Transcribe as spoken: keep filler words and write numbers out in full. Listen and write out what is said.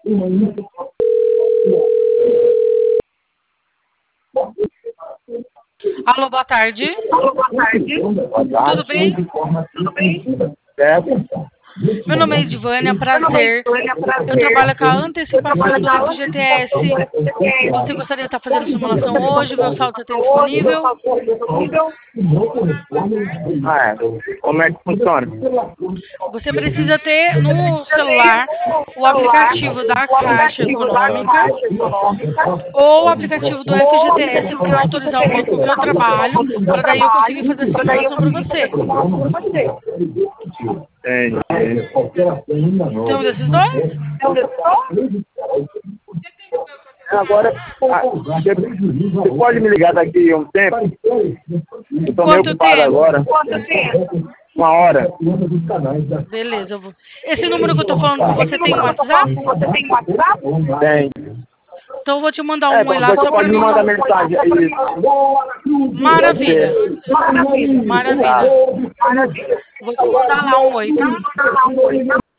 Alô, boa tarde. Alô, boa tarde. Boa tarde. Tudo bem? Tudo bem? Certo. Meu nome é Edvânia, prazer. Prazer. Eu trabalho com a antecipação do trabalho F G T S. Você gostaria de estar fazendo simulação hoje? Ver o saldo que você tem disponível? Ah, é. Como é que funciona? Você precisa ter no celular o aplicativo da Caixa Econômica ou o aplicativo do F G T S para autorizar o banco Meu Trabalho, para daí eu conseguir fazer a simulação para você. Entendi. Tem um desses dois? Agora, ah, você você pode me ligar daqui a um tempo? Eu tô meio Quanto ocupado tempo? agora. Uma hora. Beleza. Eu vou... Esse número que eu tô falando com você tem WhatsApp? Tem. Então eu vou te mandar É, um oi lá você só para pode me mim. mandar mensagem aí. Maravilha. Maravilha. Maravilha. Vou te mandar lá um oi, tá?